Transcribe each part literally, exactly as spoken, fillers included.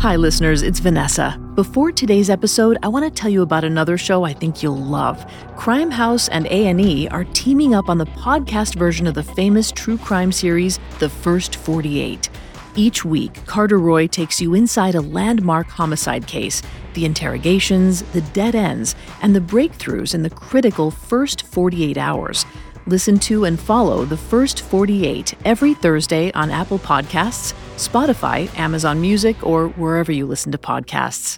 Hi, listeners, it's Vanessa. Before today's episode, I want to tell you about another show I think you'll love. Crime House and A and E are teaming up on the podcast version of the famous true crime series, The First forty-eight. Each week, Carter Roy takes you inside a landmark homicide case, the interrogations, the dead ends, and the breakthroughs in the critical first forty-eight hours. Listen to and follow The First forty-eight every Thursday on Apple Podcasts, Spotify, Amazon Music, or wherever you listen to podcasts.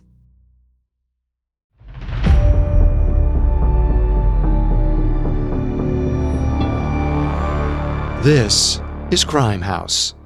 This is Crime House.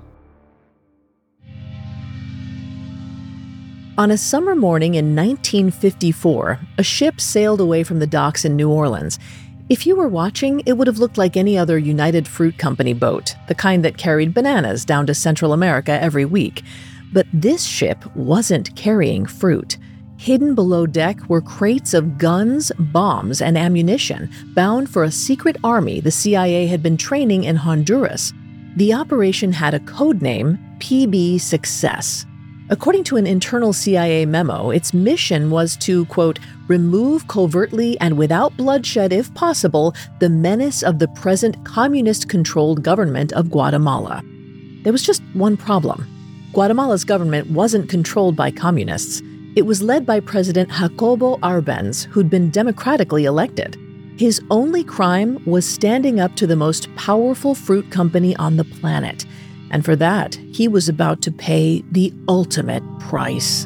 On a summer morning in nineteen fifty-four, a ship sailed away from the docks in New Orleans. If you were watching, it would have looked like any other United Fruit Company boat, the kind that carried bananas down to Central America every week. But this ship wasn't carrying fruit. Hidden below deck were crates of guns, bombs, and ammunition bound for a secret army the C I A had been training in Honduras. The operation had a code name, P B Success. According to an internal C I A memo, its mission was to, quote, remove covertly and without bloodshed if possible the menace of the present communist-controlled government of Guatemala. There was just one problem. Guatemala's government wasn't controlled by communists. It was led by President Jacobo Arbenz, who'd been democratically elected. His only crime was standing up to the most powerful fruit company on the planet. And for that, he was about to pay the ultimate price.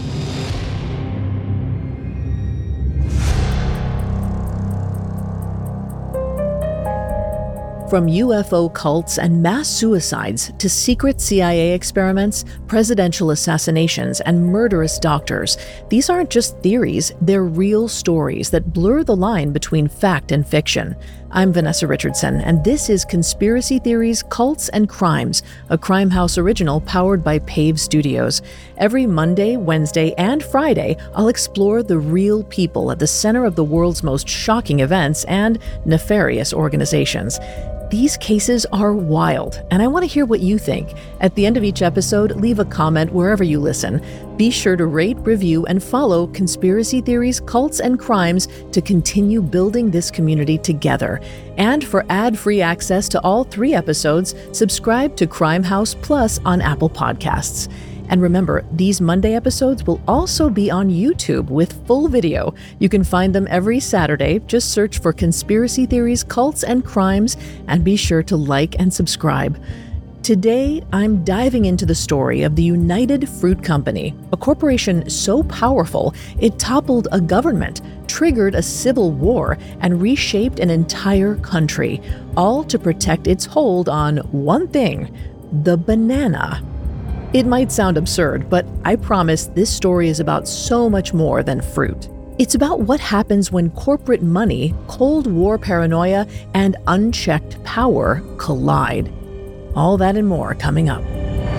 From U F O cults and mass suicides to secret C I A experiments, presidential assassinations, and murderous doctors, these aren't just theories, they're real stories that blur the line between fact and fiction. I'm Vanessa Richardson, and this is Conspiracy Theories, Cults, and Crimes, a Crime House original powered by Pave Studios. Every Monday, Wednesday, and Friday, I'll explore the real people at the center of the world's most shocking events and nefarious organizations. These cases are wild, and I want to hear what you think. At the end of each episode, leave a comment wherever you listen. Be sure to rate, review, and follow Conspiracy Theories, Cults, and Crimes to continue building this community together. And for ad-free access to all three episodes, subscribe to Crime House Plus on Apple Podcasts. And remember, these Monday episodes will also be on YouTube with full video. You can find them every Saturday. Just search for Conspiracy Theories, Cults, and Crimes, and be sure to like and subscribe. Today, I'm diving into the story of the United Fruit Company, a corporation so powerful it toppled a government, triggered a civil war, and reshaped an entire country, all to protect its hold on one thing: the banana. It might sound absurd, but I promise this story is about so much more than fruit. It's about what happens when corporate money, Cold War paranoia, and unchecked power collide. All that and more coming up.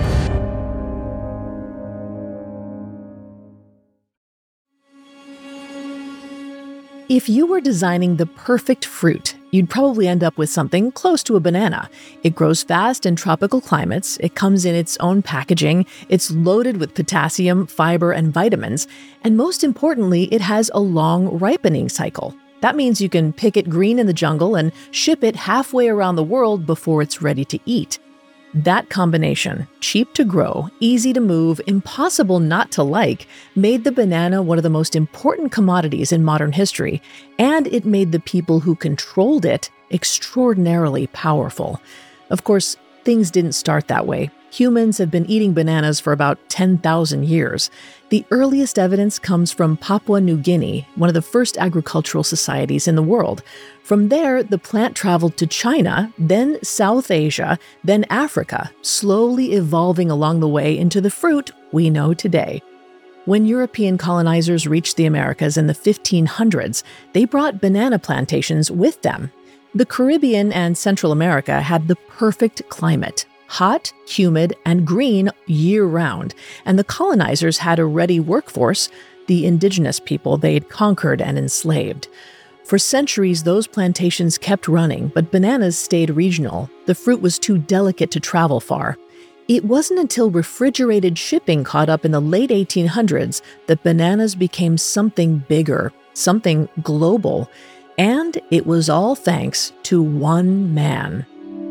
If you were designing the perfect fruit, you'd probably end up with something close to a banana. It grows fast in tropical climates, it comes in its own packaging, it's loaded with potassium, fiber, and vitamins, and most importantly, it has a long ripening cycle. That means you can pick it green in the jungle and ship it halfway around the world before it's ready to eat. That combination, cheap to grow, easy to move, impossible not to like, made the banana one of the most important commodities in modern history, and it made the people who controlled it extraordinarily powerful. Of course, things didn't start that way. Humans have been eating bananas for about ten thousand years. The earliest evidence comes from Papua New Guinea, one of the first agricultural societies in the world. From there, the plant traveled to China, then South Asia, then Africa, slowly evolving along the way into the fruit we know today. When European colonizers reached the Americas in the fifteen hundreds, they brought banana plantations with them. The Caribbean and Central America had the perfect climate. Hot, humid, and green year-round, and the colonizers had a ready workforce, the indigenous people they'd conquered and enslaved. For centuries, those plantations kept running, but bananas stayed regional. The fruit was too delicate to travel far. It wasn't until refrigerated shipping caught up in the late eighteen hundreds that bananas became something bigger, something global, and it was all thanks to one man.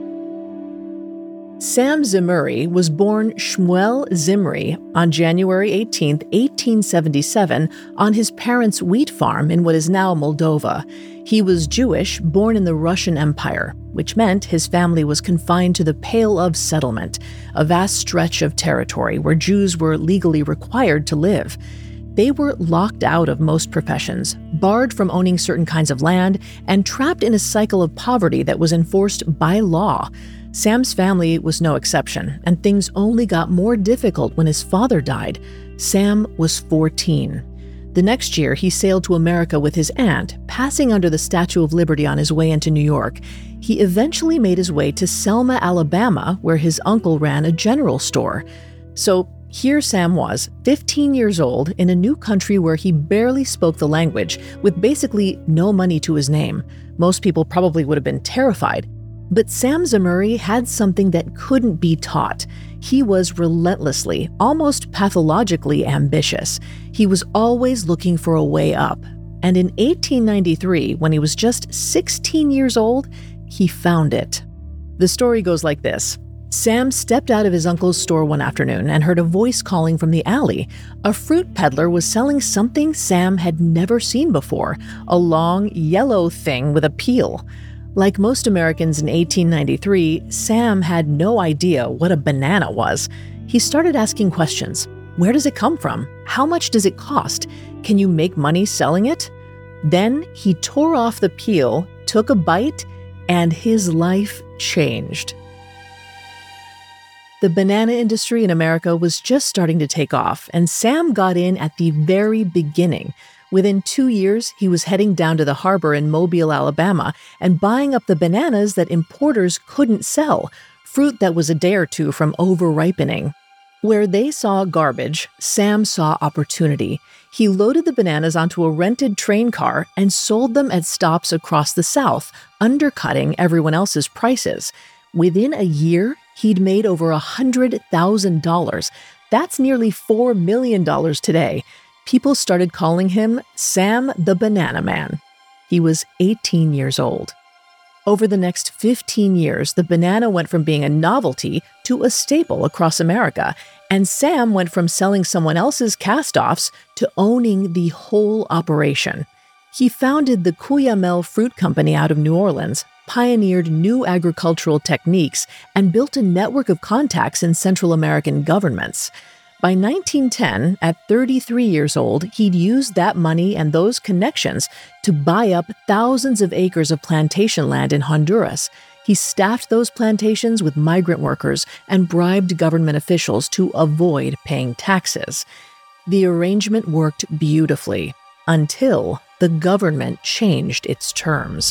Sam Zemurray was born Shmuel Zimri on January eighteenth, eighteen seventy-seven, on his parents' wheat farm in what is now Moldova. He was Jewish, born in the Russian Empire, which meant his family was confined to the Pale of Settlement, a vast stretch of territory where Jews were legally required to live. They were locked out of most professions, barred from owning certain kinds of land, and trapped in a cycle of poverty that was enforced by law. Sam's family was no exception, and things only got more difficult when his father died. Sam was fourteen. The next year, he sailed to America with his aunt, passing under the Statue of Liberty on his way into New York. He eventually made his way to Selma, Alabama, where his uncle ran a general store. So here Sam was, fifteen years old, in a new country where he barely spoke the language, with basically no money to his name. Most people probably would have been terrified. But Sam Zemurray had something that couldn't be taught. He was relentlessly, almost pathologically ambitious. He was always looking for a way up. And in eighteen ninety-three, when he was just sixteen years old, he found it. The story goes like this. Sam stepped out of his uncle's store one afternoon and heard a voice calling from the alley. A fruit peddler was selling something Sam had never seen before, a long, yellow thing with a peel. Like most Americans in eighteen ninety-three, Sam had no idea what a banana was. He started asking questions. Where does it come from? How much does it cost? Can you make money selling it? Then he tore off the peel, took a bite, and his life changed. The banana industry in America was just starting to take off, and Sam got in at the very beginning. Within two years, he was heading down to the harbor in Mobile, Alabama, and buying up the bananas that importers couldn't sell, fruit that was a day or two from over-ripening. Where they saw garbage, Sam saw opportunity. He loaded the bananas onto a rented train car and sold them at stops across the South, undercutting everyone else's prices. Within a year, he'd made over one hundred thousand dollars. That's nearly four million dollars today. People started calling him Sam the Banana Man. He was eighteen years old. Over the next fifteen years, the banana went from being a novelty to a staple across America, and Sam went from selling someone else's cast-offs to owning the whole operation. He founded the Cuyamel Fruit Company out of New Orleans, pioneered new agricultural techniques, and built a network of contacts in Central American governments. By nineteen ten, at thirty-three years old, he'd used that money and those connections to buy up thousands of acres of plantation land in Honduras. He staffed those plantations with migrant workers and bribed government officials to avoid paying taxes. The arrangement worked beautifully until the government changed its terms.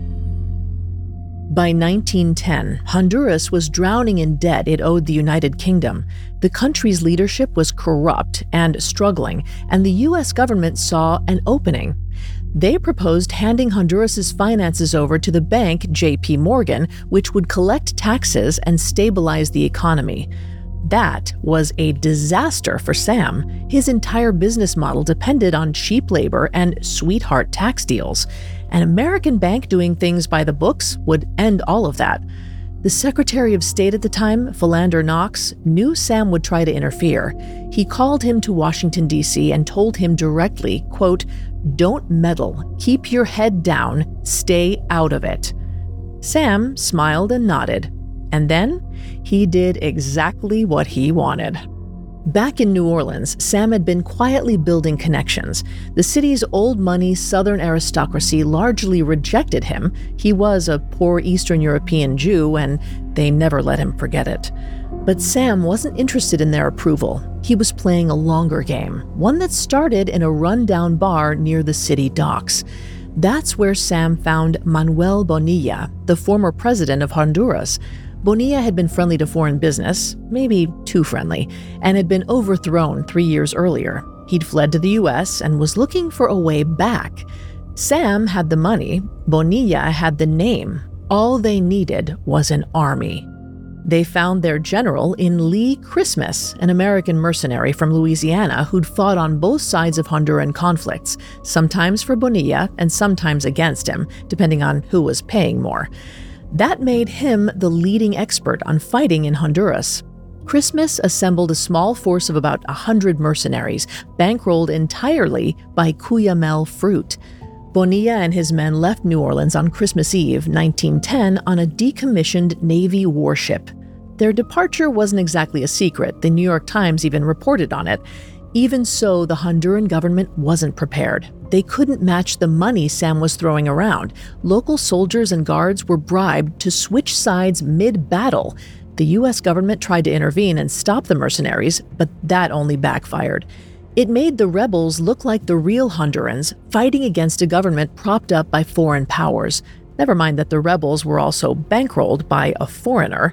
By nineteen ten, Honduras was drowning in debt it owed the United Kingdom. The country's leadership was corrupt and struggling, and the U S government saw an opening. They proposed handing Honduras's finances over to the bank J P Morgan, which would collect taxes and stabilize the economy. That was a disaster for Sam. His entire business model depended on cheap labor and sweetheart tax deals. An American bank doing things by the books would end all of that. The Secretary of State at the time, Philander Knox, knew Sam would try to interfere. He called him to Washington, D C and told him directly, quote, "Don't meddle, keep your head down, stay out of it." Sam smiled and nodded. And then he did exactly what he wanted. Back in New Orleans, Sam had been quietly building connections. The city's old money Southern aristocracy largely rejected him. He was a poor Eastern European Jew, and they never let him forget it. But Sam wasn't interested in their approval. He was playing a longer game, one that started in a rundown bar near the city docks. That's where Sam found Manuel Bonilla, the former president of Honduras. Bonilla had been friendly to foreign business, maybe too friendly, and had been overthrown three years earlier. He'd fled to the U S and was looking for a way back. Sam had the money, Bonilla had the name. All they needed was an army. They found their general in Lee Christmas, an American mercenary from Louisiana who'd fought on both sides of Honduran conflicts, sometimes for Bonilla and sometimes against him, depending on who was paying more. That made him the leading expert on fighting in Honduras. Christmas assembled a small force of about one hundred mercenaries, bankrolled entirely by Cuyamel fruit. Bonilla and his men left New Orleans on Christmas Eve, nineteen ten, on a decommissioned Navy warship. Their departure wasn't exactly a secret. The New York Times even reported on it. Even so, the Honduran government wasn't prepared. They couldn't match the money Sam was throwing around. Local soldiers and guards were bribed to switch sides mid-battle. The U S government tried to intervene and stop the mercenaries, but that only backfired. It made the rebels look like the real Hondurans, fighting against a government propped up by foreign powers. Never mind that the rebels were also bankrolled by a foreigner.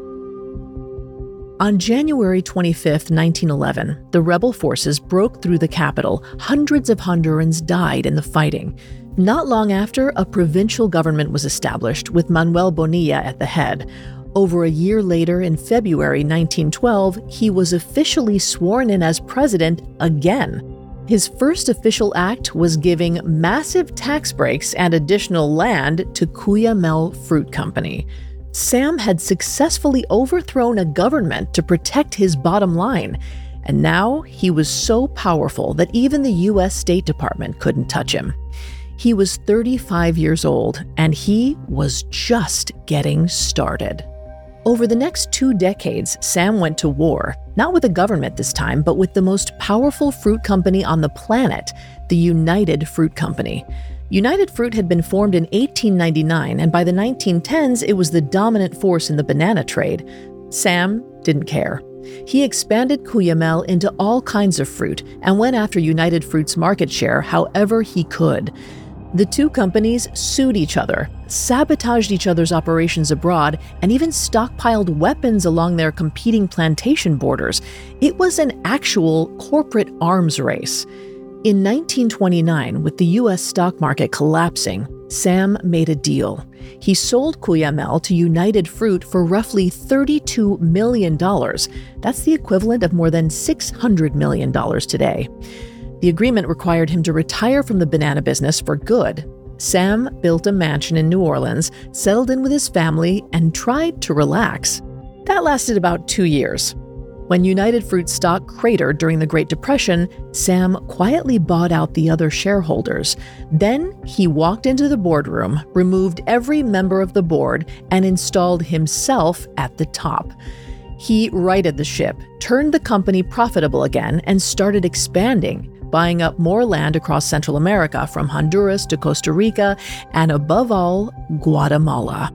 On January twenty-fifth, nineteen eleven, the rebel forces broke through the capital. Hundreds of Hondurans died in the fighting. Not long after, a provincial government was established, with Manuel Bonilla at the head. Over a year later, in February nineteen twelve, he was officially sworn in as president again. His first official act was giving massive tax breaks and additional land to Cuyamel Fruit Company. Sam had successfully overthrown a government to protect his bottom line, and now he was so powerful that even the U S State Department couldn't touch him. He was thirty-five years old, and he was just getting started. Over the next two decades, Sam went to war, not with the government this time, but with the most powerful fruit company on the planet, the United Fruit Company. United Fruit had been formed in eighteen ninety-nine, and by the nineteen tens, it was the dominant force in the banana trade. Sam didn't care. He expanded Cuyamel into all kinds of fruit and went after United Fruit's market share however he could. The two companies sued each other, sabotaged each other's operations abroad, and even stockpiled weapons along their competing plantation borders. It was an actual corporate arms race. In nineteen twenty-nine, with the U S stock market collapsing, Sam made a deal. He sold Cuyamel to United Fruit for roughly thirty-two million dollars. That's the equivalent of more than six hundred million dollars today. The agreement required him to retire from the banana business for good. Sam built a mansion in New Orleans, settled in with his family, and tried to relax. That lasted about two years. When United Fruit stock cratered during the Great Depression, Sam quietly bought out the other shareholders. Then he walked into the boardroom, removed every member of the board, and installed himself at the top. He righted the ship, turned the company profitable again, and started expanding, buying up more land across Central America, from Honduras to Costa Rica, and above all, Guatemala.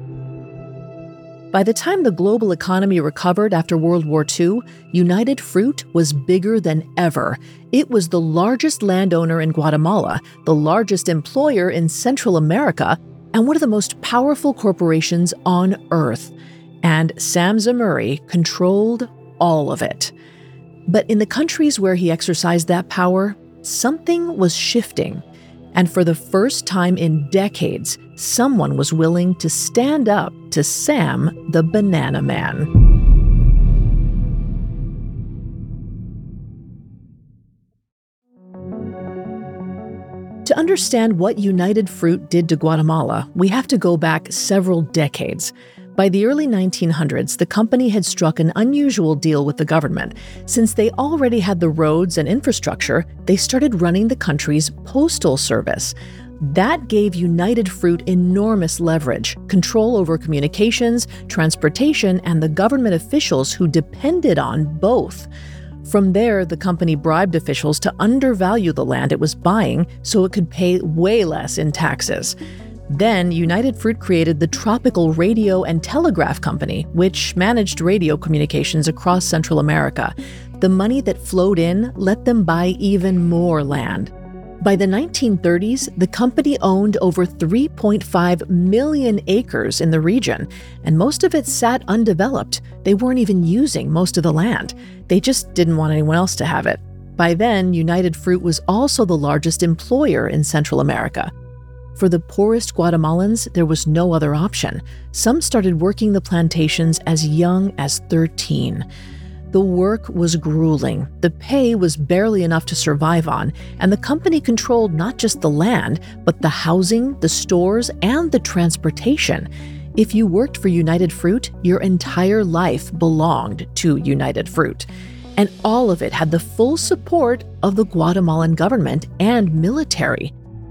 By the time the global economy recovered after World War Two, United Fruit was bigger than ever. It was the largest landowner in Guatemala, the largest employer in Central America, and one of the most powerful corporations on Earth. And Sam Zemurray controlled all of it. But in the countries where he exercised that power, something was shifting. And for the first time in decades, someone was willing to stand up to Sam the Banana Man. To understand what United Fruit did to Guatemala, we have to go back several decades. By the early nineteen hundreds, the company had struck an unusual deal with the government. Since they already had the roads and infrastructure, they started running the country's postal service. That gave United Fruit enormous leverage, control over communications, transportation, and the government officials who depended on both. From there, the company bribed officials to undervalue the land it was buying so it could pay way less in taxes. Then, United Fruit created the Tropical Radio and Telegraph Company, which managed radio communications across Central America. The money that flowed in let them buy even more land. By the nineteen thirties, the company owned over three point five million acres in the region, and most of it sat undeveloped. They weren't even using most of the land. They just didn't want anyone else to have it. By then, United Fruit was also the largest employer in Central America. For the poorest Guatemalans, there was no other option. Some started working the plantations as young as thirteen. The work was grueling, the pay was barely enough to survive on, and the company controlled not just the land, but the housing, the stores, and the transportation. If you worked for United Fruit, your entire life belonged to United Fruit. And all of it had the full support of the Guatemalan government and military.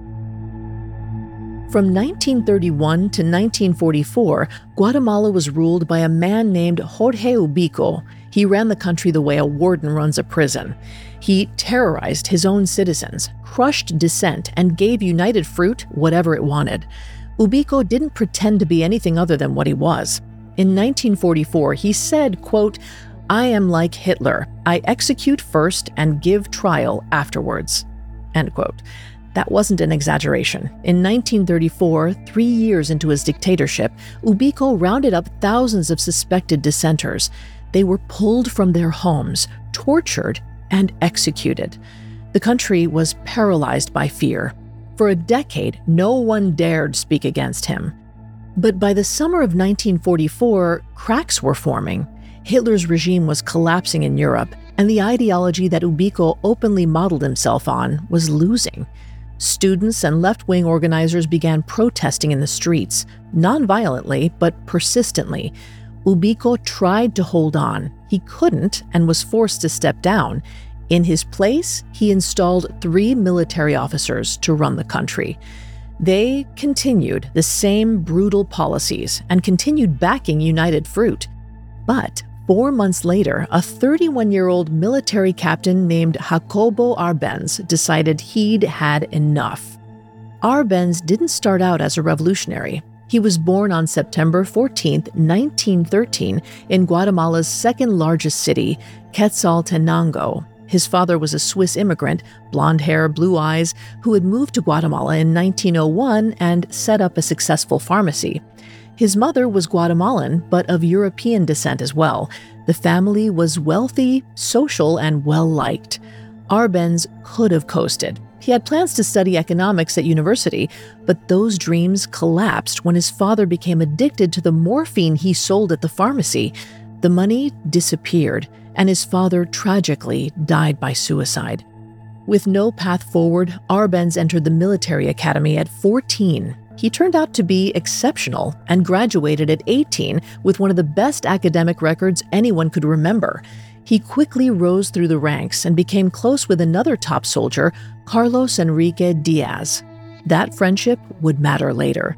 From nineteen thirty-one to nineteen forty-four, Guatemala was ruled by a man named Jorge Ubico. He ran the country the way a warden runs a prison. He terrorized his own citizens, crushed dissent, and gave United Fruit whatever it wanted. Ubico didn't pretend to be anything other than what he was. In nineteen forty-four, he said, quote, "I am like Hitler. I execute first and give trial afterwards." End quote. That wasn't an exaggeration. In nineteen thirty-four, three years into his dictatorship, Ubico rounded up thousands of suspected dissenters. They were pulled from their homes, tortured, and executed. The country was paralyzed by fear. For a decade, no one dared speak against him. But by the summer of nineteen forty-four, cracks were forming. Hitler's regime was collapsing in Europe, and the ideology that Ubico openly modeled himself on was losing. Students and left-wing organizers began protesting in the streets, non-violently but persistently. Ubico tried to hold on. He couldn't and was forced to step down. In his place, he installed three military officers to run the country. They continued the same brutal policies and continued backing United Fruit. But four months later, a thirty-one-year-old military captain named Jacobo Arbenz decided he'd had enough. Arbenz didn't start out as a revolutionary. He was born on September fourteenth, nineteen thirteen, in Guatemala's second-largest city, Quetzaltenango. His father was a Swiss immigrant, blonde hair, blue eyes, who had moved to Guatemala in nineteen oh one and set up a successful pharmacy. His mother was Guatemalan, but of European descent as well. The family was wealthy, social, and well-liked. Arbenz could have coasted. He had plans to study economics at university, but those dreams collapsed when his father became addicted to the morphine he sold at the pharmacy. The money disappeared, and his father tragically died by suicide. With no path forward, Arbenz entered the military academy at fourteen. He turned out to be exceptional and graduated at eighteen with one of the best academic records anyone could remember. He quickly rose through the ranks and became close with another top soldier, Carlos Enrique Diaz. That friendship would matter later.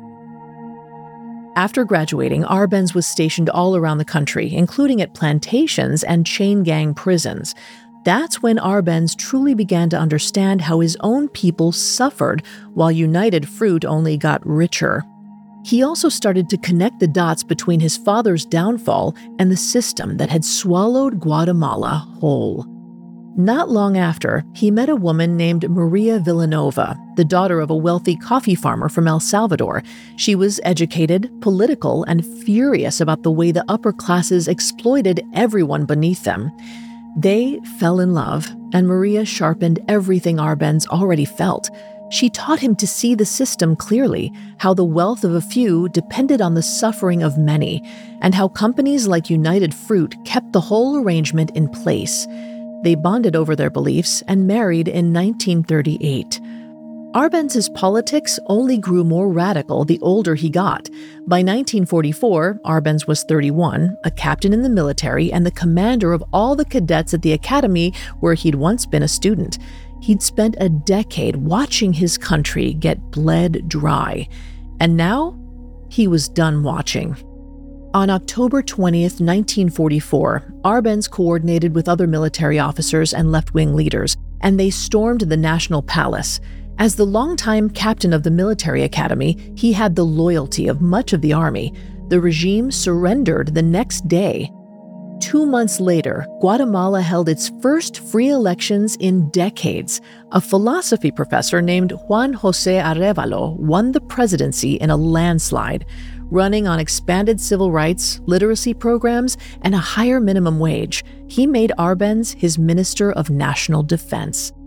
After graduating, Arbenz was stationed all around the country, including at plantations and chain gang prisons. That's when Arbenz truly began to understand how his own people suffered while United Fruit only got richer. He also started to connect the dots between his father's downfall and the system that had swallowed Guatemala whole. Not long after, he met a woman named Maria Villanova, the daughter of a wealthy coffee farmer from El Salvador. She was educated, political, and furious about the way the upper classes exploited everyone beneath them. They fell in love, and Maria sharpened everything Arbenz already felt. She taught him to see the system clearly, how the wealth of a few depended on the suffering of many, and how companies like United Fruit kept the whole arrangement in place. They bonded over their beliefs and married in nineteen thirty-eight. Arbenz's politics only grew more radical the older he got. By nineteen forty-four, Arbenz was thirty-one, a captain in the military and the commander of all the cadets at the academy where he'd once been a student. He'd spent a decade watching his country get bled dry. And now, he was done watching. On October twentieth, nineteen forty-four, Arbenz coordinated with other military officers and left-wing leaders, and they stormed the National Palace. As the longtime captain of the military academy, he had the loyalty of much of the army. The regime surrendered the next day. Two months later, Guatemala held its first free elections in decades. A philosophy professor named Juan José Arévalo won the presidency in a landslide, running on expanded civil rights, literacy programs, and a higher minimum wage. He made Arbenz his Minister of National Defense.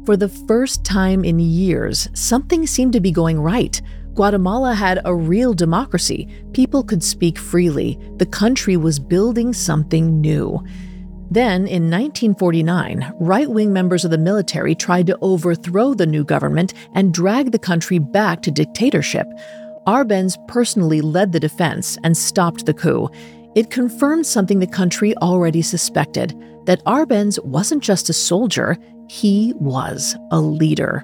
For the first time in years, something seemed to be going right. Guatemala had a real democracy. People could speak freely. The country was building something new. Then, in nineteen forty-nine, right-wing members of the military tried to overthrow the new government and drag the country back to dictatorship. Arbenz personally led the defense and stopped the coup. It confirmed something the country already suspected, that Arbenz wasn't just a soldier, he was a leader.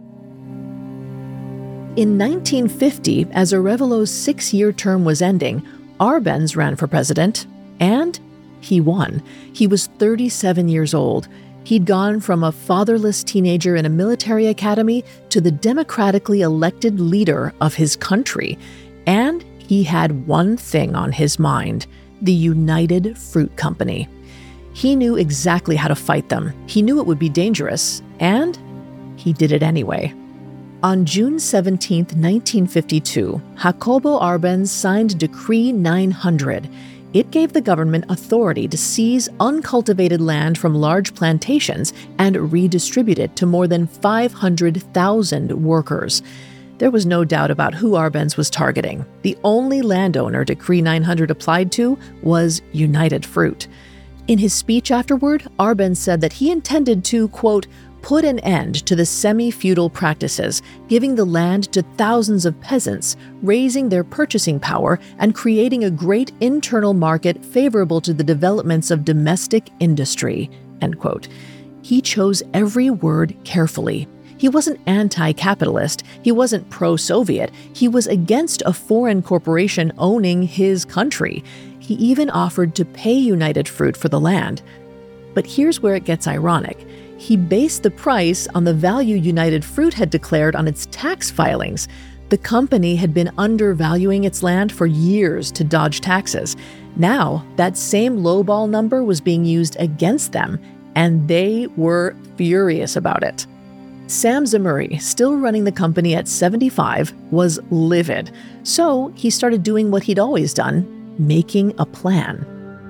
In nineteen fifty, as Arévalo's six-year term was ending, Arbenz ran for president, and he won. He was thirty-seven years old. He'd gone from a fatherless teenager in a military academy to the democratically elected leader of his country. And he had one thing on his mind: the United Fruit Company. He knew exactly how to fight them. He knew it would be dangerous, and he did it anyway. On June seventeenth, nineteen fifty-two, Jacobo Arbenz signed Decree nine hundred. It gave the government authority to seize uncultivated land from large plantations and redistribute it to more than five hundred thousand workers. There was no doubt about who Arbenz was targeting. The only landowner Decree nine hundred applied to was United Fruit. In his speech afterward, Arbenz said that he intended to, quote, put an end to the semi-feudal practices, giving the land to thousands of peasants, raising their purchasing power, and creating a great internal market favorable to the developments of domestic industry, end quote. He chose every word carefully. He wasn't anti-capitalist. He wasn't pro-Soviet. He was against a foreign corporation owning his country. He even offered to pay United Fruit for the land. But here's where it gets ironic. He based the price on the value United Fruit had declared on its tax filings. The company had been undervaluing its land for years to dodge taxes. Now, that same lowball number was being used against them, and they were furious about it. Sam Zemurray, still running the company at seventy-five, was livid. So he started doing what he'd always done, making a plan.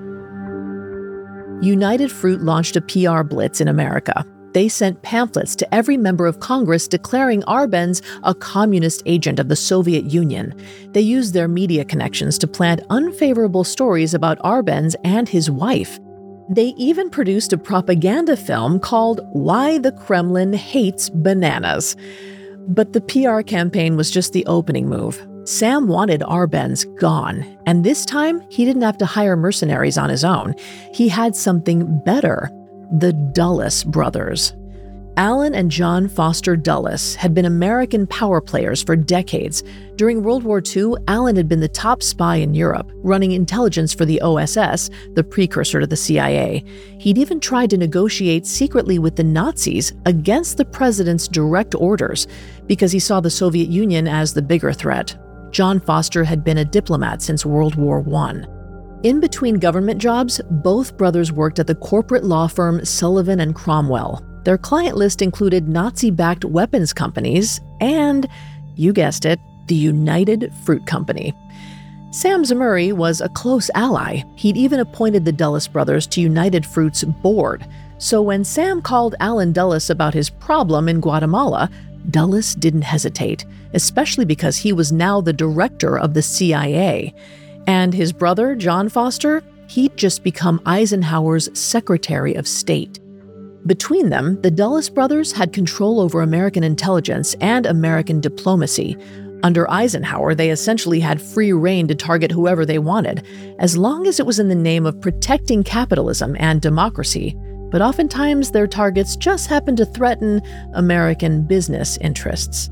United Fruit launched a P R blitz in America. They sent pamphlets to every member of Congress declaring Arbenz a communist agent of the Soviet Union. They used their media connections to plant unfavorable stories about Arbenz and his wife. They even produced a propaganda film called Why the Kremlin Hates Bananas. But the P R campaign was just the opening move. Sam wanted Arbenz gone, and this time he didn't have to hire mercenaries on his own. He had something better: the Dulles brothers. Allen and John Foster Dulles had been American power players for decades. During World War Two, Allen had been the top spy in Europe, running intelligence for the O S S, the precursor to the C I A. He'd even tried to negotiate secretly with the Nazis against the president's direct orders, because he saw the Soviet Union as the bigger threat. John Foster had been a diplomat since World War One. In between government jobs, both brothers worked at the corporate law firm Sullivan and Cromwell. Their client list included Nazi-backed weapons companies and, you guessed it, the United Fruit Company. Sam Zemurray was a close ally. He'd even appointed the Dulles brothers to United Fruit's board. So when Sam called Allen Dulles about his problem in Guatemala, Dulles didn't hesitate, especially because he was now the director of the C I A. And his brother, John Foster, he'd just become Eisenhower's Secretary of State. Between them, the Dulles brothers had control over American intelligence and American diplomacy. Under Eisenhower, they essentially had free rein to target whoever they wanted, as long as it was in the name of protecting capitalism and democracy. But oftentimes, their targets just happened to threaten American business interests.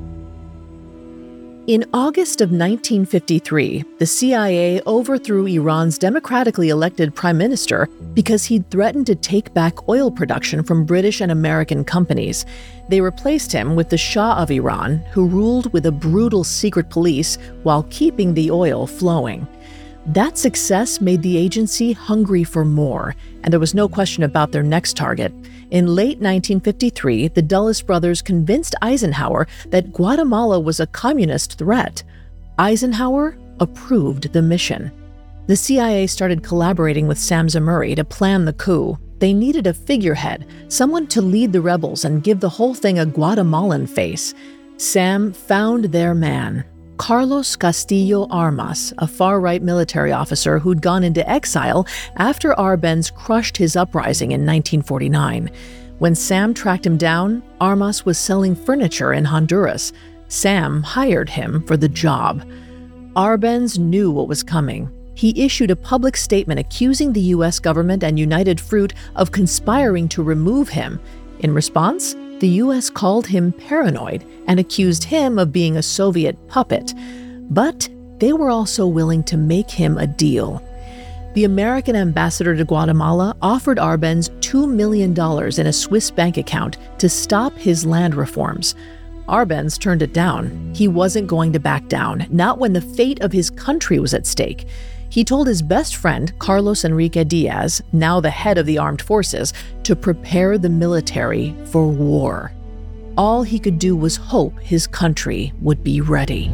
In August of nineteen fifty-three, the C I A overthrew Iran's democratically elected prime minister because he'd threatened to take back oil production from British and American companies. They replaced him with the Shah of Iran, who ruled with a brutal secret police while keeping the oil flowing. That success made the agency hungry for more, and there was no question about their next target. In late nineteen fifty-three, the Dulles brothers convinced Eisenhower that Guatemala was a communist threat. Eisenhower approved the mission. The C I A started collaborating with Sam Zemurray to plan the coup. They needed a figurehead, someone to lead the rebels and give the whole thing a Guatemalan face. Sam found their man, Carlos Castillo Armas, a far-right military officer who'd gone into exile after Arbenz crushed his uprising in nineteen forty-nine. When Sam tracked him down, Armas was selling furniture in Honduras. Sam hired him for the job. Arbenz knew what was coming. He issued a public statement accusing the U S government and United Fruit of conspiring to remove him. In response, the U S called him paranoid and accused him of being a Soviet puppet. But they were also willing to make him a deal. The American ambassador to Guatemala offered Arbenz two million dollars in a Swiss bank account to stop his land reforms. Arbenz turned it down. He wasn't going to back down, not when the fate of his country was at stake. He told his best friend, Carlos Enrique Diaz, now the head of the armed forces, to prepare the military for war. All he could do was hope his country would be ready.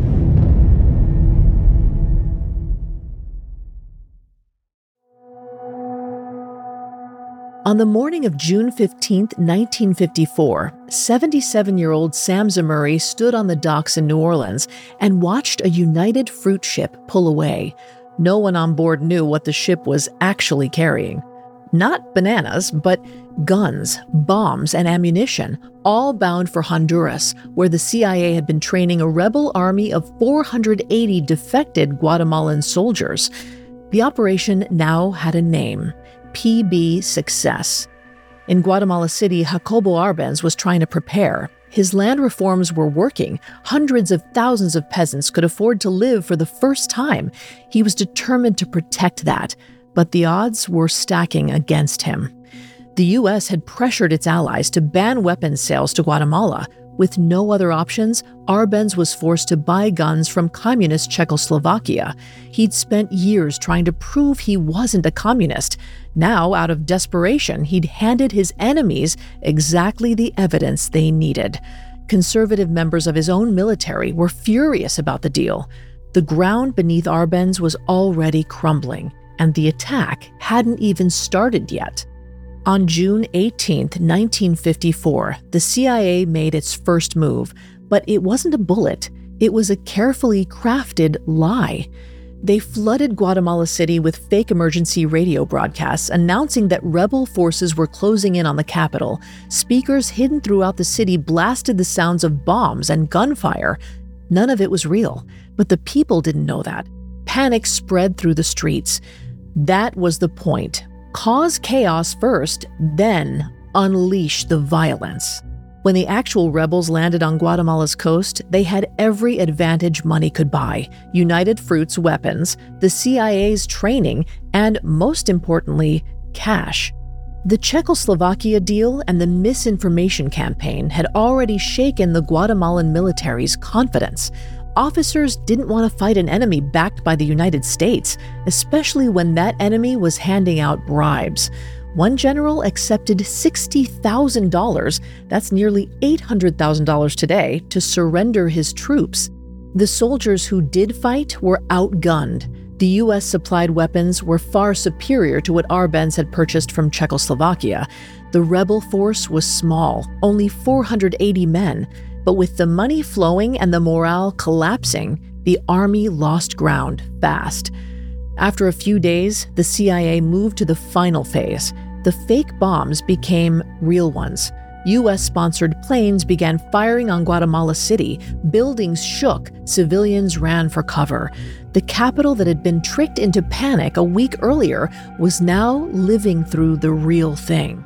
On the morning of June fifteenth, nineteen fifty-four, seventy-seven-year-old Sam Zemurray stood on the docks in New Orleans and watched a United Fruit ship pull away. No one on board knew what the ship was actually carrying. Not bananas, but guns, bombs, and ammunition, all bound for Honduras, where the C I A had been training a rebel army of four hundred eighty defected Guatemalan soldiers. The operation now had a name: P B Success. In Guatemala City, Jacobo Arbenz was trying to prepare. His land reforms were working. Hundreds of thousands of peasants could afford to live for the first time. He was determined to protect that, but the odds were stacking against him. The U S had pressured its allies to ban weapons sales to Guatemala. With no other options, Arbenz was forced to buy guns from communist Czechoslovakia. He'd spent years trying to prove he wasn't a communist. Now, out of desperation, he'd handed his enemies exactly the evidence they needed. Conservative members of his own military were furious about the deal. The ground beneath Arbenz was already crumbling, and the attack hadn't even started yet. On June eighteenth, nineteen fifty-four, the C I A made its first move, but it wasn't a bullet. It was a carefully crafted lie. They flooded Guatemala City with fake emergency radio broadcasts announcing that rebel forces were closing in on the capital. Speakers hidden throughout the city blasted the sounds of bombs and gunfire. None of it was real, but the people didn't know that. Panic spread through the streets. That was the point. Cause chaos first, then unleash the violence. When the actual rebels landed on Guatemala's coast, they had every advantage money could buy: United Fruit's weapons, the C I A's training, and most importantly, cash. The Czechoslovakia deal and the misinformation campaign had already shaken the Guatemalan military's confidence. Officers didn't want to fight an enemy backed by the United States, especially when that enemy was handing out bribes. One general accepted sixty thousand dollars, that's nearly eight hundred thousand dollars today, to surrender his troops. The soldiers who did fight were outgunned. The U S supplied weapons were far superior to what Arbenz had purchased from Czechoslovakia. The rebel force was small, only four hundred eighty men. But with the money flowing and the morale collapsing, the army lost ground fast. After a few days, the C I A moved to the final phase. The fake bombs became real ones. U S-sponsored planes began firing on Guatemala City. Buildings shook. Civilians ran for cover. The capital that had been tricked into panic a week earlier was now living through the real thing.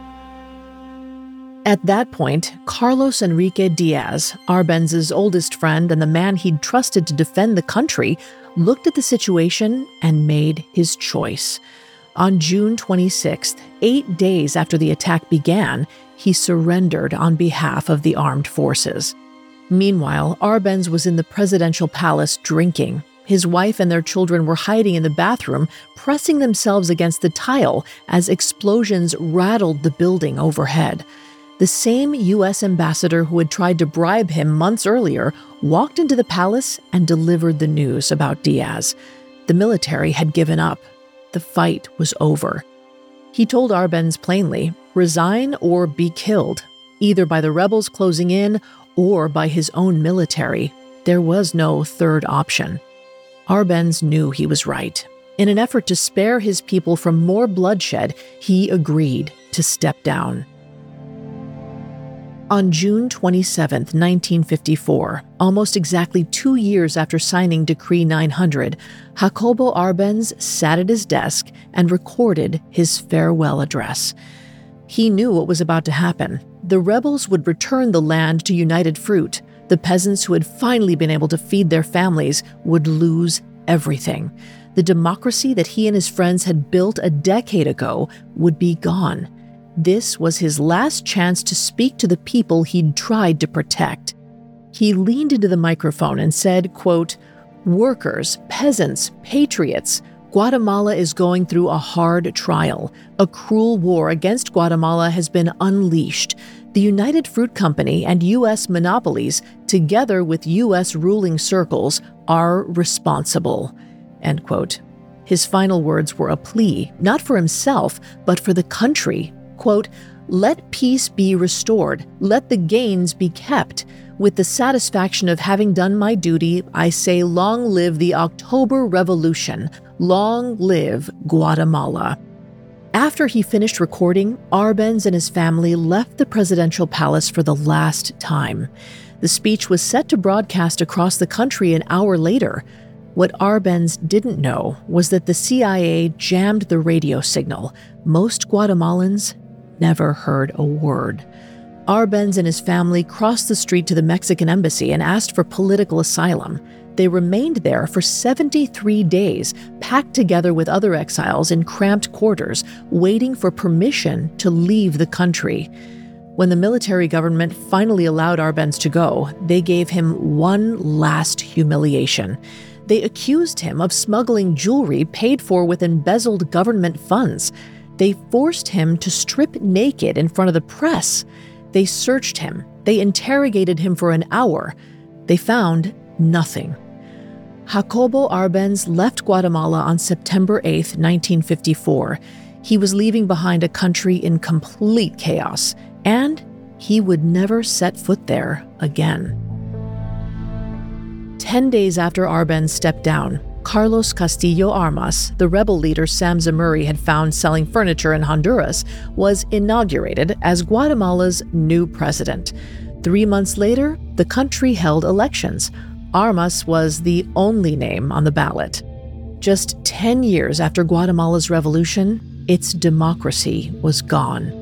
At that point, Carlos Enrique Diaz, Arbenz's oldest friend and the man he'd trusted to defend the country, looked at the situation and made his choice. On June twenty-sixth, eight days after the attack began, he surrendered on behalf of the armed forces. Meanwhile, Arbenz was in the presidential palace drinking. His wife and their children were hiding in the bathroom, pressing themselves against the tile as explosions rattled the building overhead. The same U S ambassador who had tried to bribe him months earlier walked into the palace and delivered the news about Diaz. The military had given up. The fight was over. He told Arbenz plainly, resign or be killed, either by the rebels closing in or by his own military. There was no third option. Arbenz knew he was right. In an effort to spare his people from more bloodshed, he agreed to step down. On June twenty-seventh, nineteen fifty-four, almost exactly two years after signing Decree nine hundred, Jacobo Arbenz sat at his desk and recorded his farewell address. He knew what was about to happen. The rebels would return the land to United Fruit. The peasants who had finally been able to feed their families would lose everything. The democracy that he and his friends had built a decade ago would be gone. This was his last chance to speak to the people he'd tried to protect. He leaned into the microphone and said, quote, "Workers, peasants, patriots, Guatemala is going through a hard trial. A cruel war against Guatemala has been unleashed. The United Fruit Company and U S monopolies, together with U S ruling circles, are responsible." End quote. His final words were a plea, not for himself, but for the country. Quote, "Let peace be restored. Let the gains be kept. With the satisfaction of having done my duty, I say long live the October Revolution. Long live Guatemala." After he finished recording, Arbenz and his family left the presidential palace for the last time. The speech was set to broadcast across the country an hour later. What Arbenz didn't know was that the C I A jammed the radio signal. Most Guatemalans never heard a word. Arbenz and his family crossed the street to the Mexican embassy and asked for political asylum. They remained there for seventy-three days, packed together with other exiles in cramped quarters, waiting for permission to leave the country. When the military government finally allowed Arbenz to go, they gave him one last humiliation. They accused him of smuggling jewelry paid for with embezzled government funds. They forced him to strip naked in front of the press. They searched him. They interrogated him for an hour. They found nothing. Jacobo Arbenz left Guatemala on September eighth, nineteen fifty-four. He was leaving behind a country in complete chaos, and he would never set foot there again. Ten days after Arbenz stepped down, Carlos Castillo Armas, the rebel leader Sam Zemurray had found selling furniture in Honduras, was inaugurated as Guatemala's new president. Three months later, the country held elections. Armas was the only name on the ballot. Just ten years after Guatemala's revolution, its democracy was gone.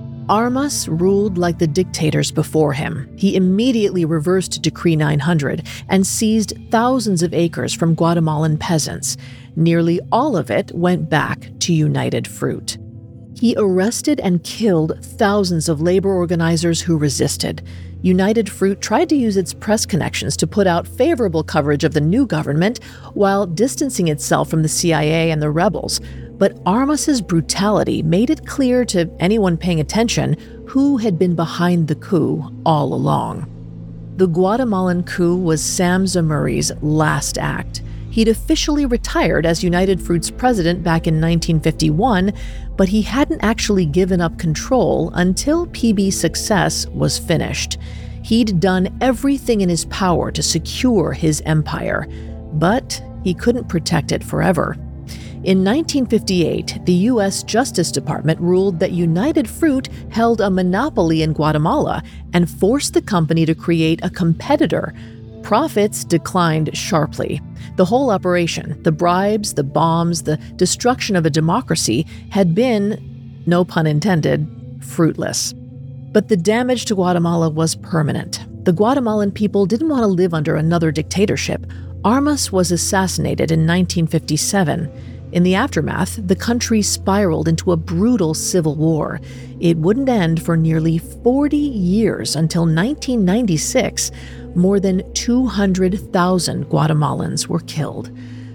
Armas ruled like the dictators before him. He immediately reversed Decree nine hundred and seized thousands of acres from Guatemalan peasants. Nearly all of it went back to United Fruit. He arrested and killed thousands of labor organizers who resisted. United Fruit tried to use its press connections to put out favorable coverage of the new government while distancing itself from the C I A and the rebels. But Armas's brutality made it clear to anyone paying attention who had been behind the coup all along. The Guatemalan coup was Sam Zemurray's last act. He'd officially retired as United Fruit's president back in nineteen fifty-one, but he hadn't actually given up control until P B's success was finished. He'd done everything in his power to secure his empire, but he couldn't protect it forever. In nineteen fifty-eight, the U S Justice Department ruled that United Fruit held a monopoly in Guatemala and forced the company to create a competitor. Profits declined sharply. The whole operation, the bribes, the bombs, the destruction of a democracy, had been, no pun intended, fruitless. But the damage to Guatemala was permanent. The Guatemalan people didn't want to live under another dictatorship. Armas was assassinated in nineteen fifty-seven. In the aftermath, the country spiraled into a brutal civil war. It wouldn't end for nearly forty years until nineteen ninety-six. More than two hundred thousand Guatemalans were killed.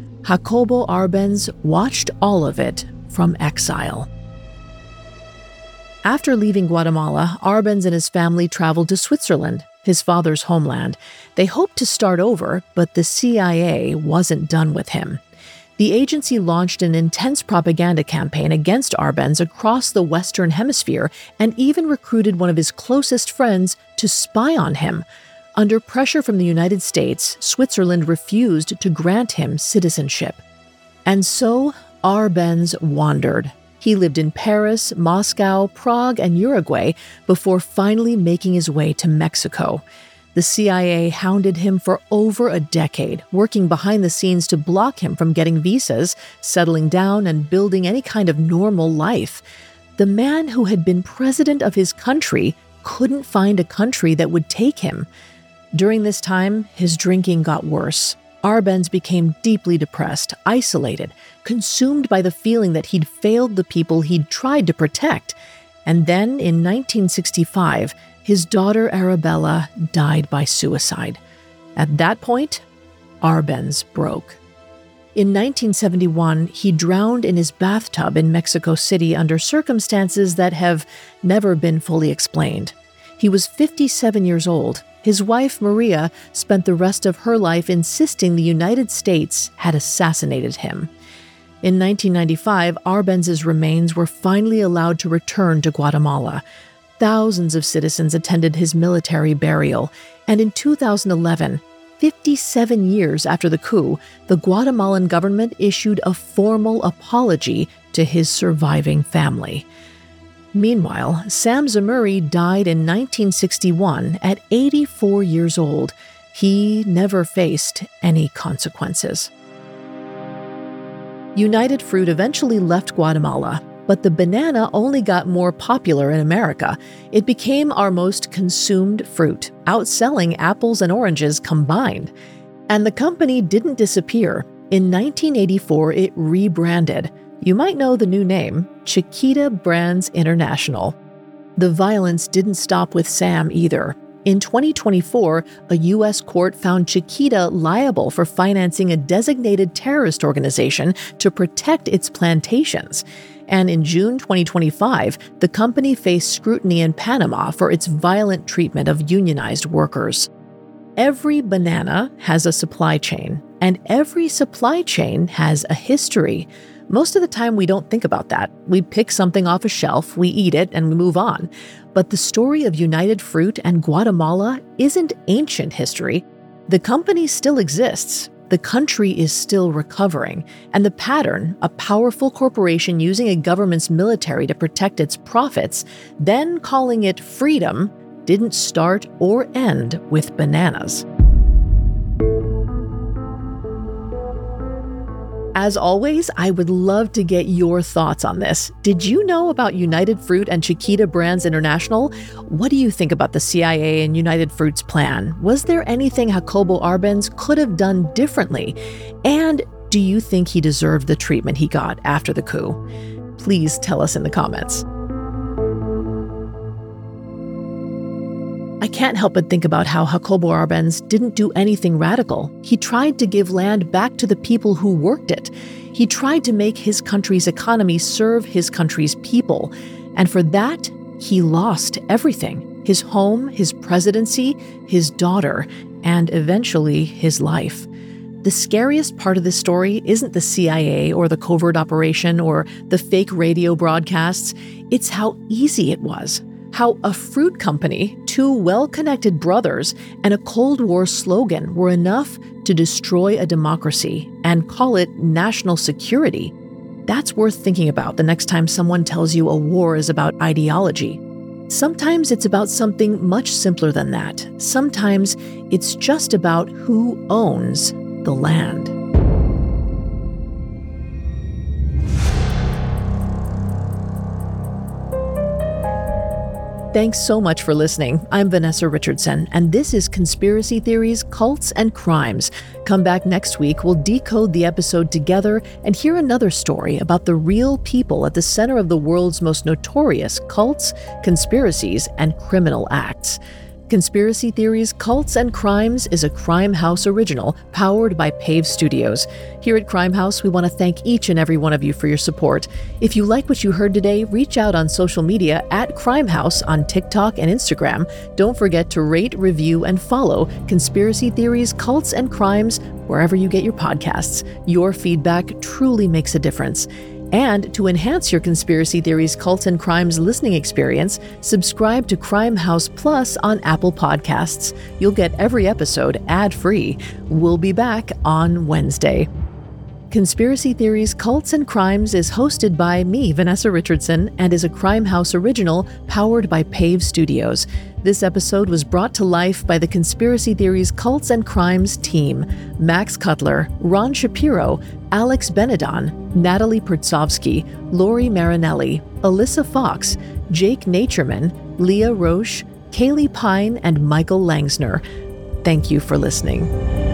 Jacobo Arbenz watched all of it from exile. After leaving Guatemala, Arbenz and his family traveled to Switzerland, his father's homeland. They hoped to start over, but the C I A wasn't done with him. The agency launched an intense propaganda campaign against Arbenz across the Western Hemisphere and even recruited one of his closest friends to spy on him. Under pressure from the United States, Switzerland refused to grant him citizenship. And so, Arbenz wandered. He lived in Paris, Moscow, Prague, and Uruguay before finally making his way to Mexico. The C I A hounded him for over a decade, working behind the scenes to block him from getting visas, settling down, and building any kind of normal life. The man who had been president of his country couldn't find a country that would take him. During this time, his drinking got worse. Arbenz became deeply depressed, isolated, consumed by the feeling that he'd failed the people he'd tried to protect. And then, in nineteen sixty-five, his daughter Arabella died by suicide. At that point, Arbenz broke. In nineteen seventy-one, he drowned in his bathtub in Mexico City under circumstances that have never been fully explained. He was fifty-seven years old. His wife, Maria, spent the rest of her life insisting the United States had assassinated him. In nineteen ninety-five, Arbenz's remains were finally allowed to return to Guatemala. Thousands of citizens attended his military burial, and in two thousand eleven, fifty-seven years after the coup, the Guatemalan government issued a formal apology to his surviving family. Meanwhile, Sam Zemurray died in nineteen sixty-one at eighty-four years old. He never faced any consequences. United Fruit eventually left Guatemala, but the banana only got more popular in America. It became our most consumed fruit, outselling apples and oranges combined. And the company didn't disappear. In nineteen eighty-four, it rebranded. You might know the new name, Chiquita Brands International. The violence didn't stop with Sam either. In twenty twenty-four, a U S court found Chiquita liable for financing a designated terrorist organization to protect its plantations. And in June twenty twenty-five, the company faced scrutiny in Panama for its violent treatment of unionized workers. Every banana has a supply chain, and every supply chain has a history. Most of the time, we don't think about that. We pick something off a shelf, we eat it, and we move on. But the story of United Fruit and Guatemala isn't ancient history. The company still exists. The country is still recovering. And the pattern, a powerful corporation using a government's military to protect its profits, then calling it freedom, didn't start or end with bananas. As always, I would love to get your thoughts on this. Did you know about United Fruit and Chiquita Brands International? What do you think about the C I A and United Fruit's plan? Was there anything Jacobo Arbenz could have done differently? And do you think he deserved the treatment he got after the coup? Please tell us in the comments. I can't help but think about how Jacobo Arbenz didn't do anything radical. He tried to give land back to the people who worked it. He tried to make his country's economy serve his country's people. And for that, he lost everything: his home, his presidency, his daughter, and eventually his life. The scariest part of this story isn't the C I A or the covert operation or the fake radio broadcasts. It's how easy it was. How a fruit company, two well-connected brothers, and a Cold War slogan were enough to destroy a democracy and call it national security. That's worth thinking about the next time someone tells you a war is about ideology. Sometimes it's about something much simpler than that. Sometimes it's just about who owns the land. Thanks so much for listening. I'm Vanessa Richardson, and this is Conspiracy Theories, Cults, and Crimes. Come back next week. We'll decode the episode together and hear another story about the real people at the center of the world's most notorious cults, conspiracies, and criminal acts. Conspiracy Theories, Cults, and Crimes is a Crime House original powered by Pave Studios. Here at Crime House, we want to thank each and every one of you for your support. If you like what you heard today, reach out on social media at Crime House on TikTok and Instagram. Don't forget to rate, review, and follow Conspiracy Theories, Cults, and Crimes wherever you get your podcasts. Your feedback truly makes a difference. And to enhance your Conspiracy Theories, Cults, and Crimes listening experience, subscribe to Crime House Plus on Apple Podcasts. You'll get every episode ad-free. We'll be back on Wednesday. Conspiracy Theories, Cults, and Crimes is hosted by me, Vanessa Richardson, and is a Crime House original powered by Pave Studios. This episode was brought to life by the Conspiracy Theories, Cults, and Crimes team: Max Cutler, Ron Shapiro, Alex Benedon, Natalie Pertsovsky, Lori Marinelli, Alyssa Fox, Jake Natureman, Leah Roche, Kaylee Pine, and Michael Langsner. Thank you for listening.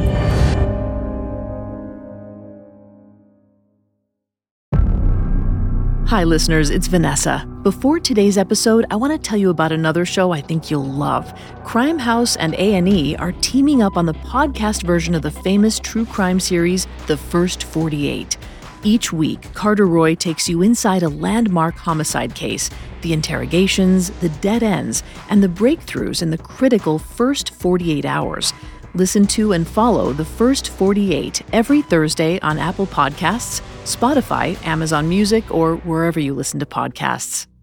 Hi listeners, it's Vanessa. Before today's episode, I want to tell you about another show I think you'll love. Crime House and A and E are teaming up on the podcast version of the famous true crime series, The First forty-eight. Each week, Carter Roy takes you inside a landmark homicide case, the interrogations, the dead ends, and the breakthroughs in the critical first forty-eight hours. Listen to and follow The First forty-eight every Thursday on Apple Podcasts, Spotify, Amazon Music, or wherever you listen to podcasts.